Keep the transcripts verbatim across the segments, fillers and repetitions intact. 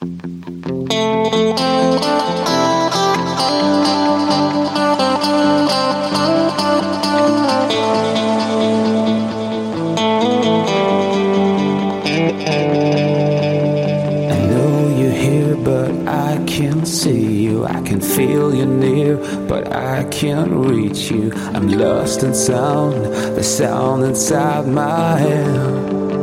can see you, I can feel you near, but I can't reach you. I'm lost in sound, the sound inside my head.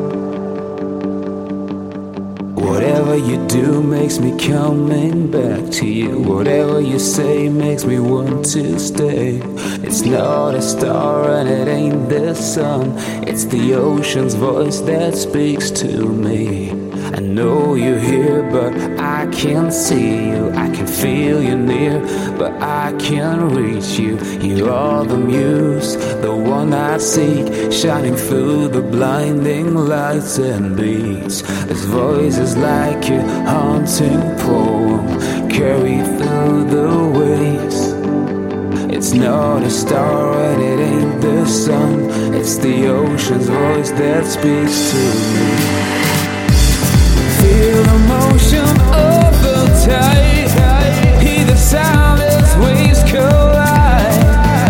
Whatever you do makes me coming back to you. Whatever you say makes me want to stay. It's not a star and it ain't the sun. It's the ocean's voice that speaks to me. I know you're here, but I can't see you. I can feel you near, but I can't reach you. You are the muse, the one I seek, shining through the blinding lights and beats. This voice is like a haunting poem, carried through the waves. It's not a star and it ain't the sun. It's the ocean's voice that speaks to me. Feel the motion of the tide, hear the sound as waves collide.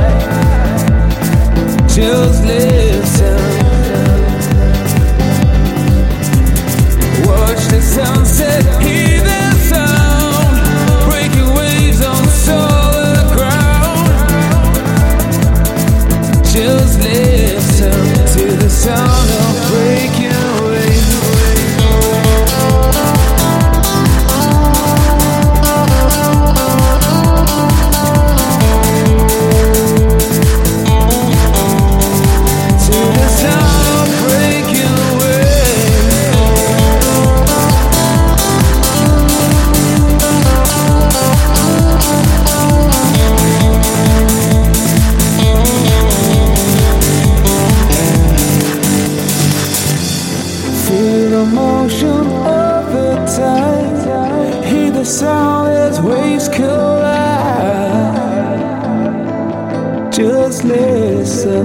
Just listen, watch the sunset, hear the sound, breaking waves on solid ground. Just listen to the sound of breaking waves. Motion of the tide, hear the sound as waves collide. Just listen,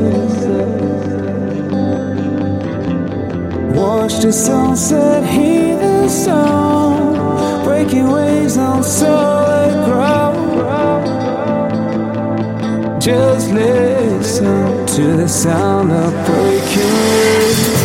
watch the sunset, hear the sound, breaking waves on solid ground. Just listen to the sound of breaking waves.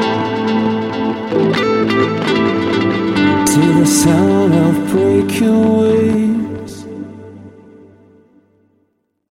To the sound of breaking